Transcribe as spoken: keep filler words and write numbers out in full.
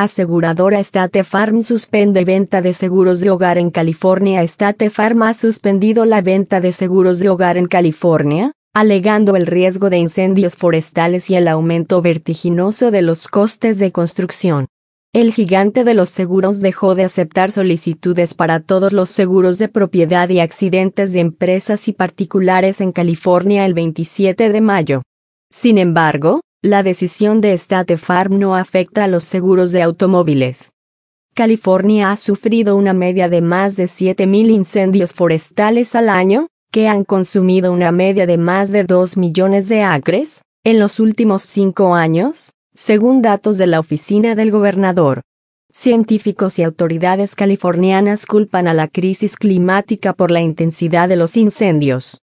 Aseguradora State Farm suspende venta de seguros de hogar en California. State Farm ha suspendido la venta de seguros de hogar en California, alegando el riesgo de incendios forestales y el aumento vertiginoso de los costes de construcción. El gigante de los seguros dejó de aceptar solicitudes para todos los seguros de propiedad y accidentes de empresas y particulares en California el veintisiete de mayo. Sin embargo, la decisión de State Farm no afecta a los seguros de automóviles. California ha sufrido una media de más de siete mil incendios forestales al año, que han consumido una media de más de dos millones de acres, en los últimos cinco años, según datos de la oficina del gobernador. Científicos y autoridades californianas culpan a la crisis climática por la intensidad de los incendios.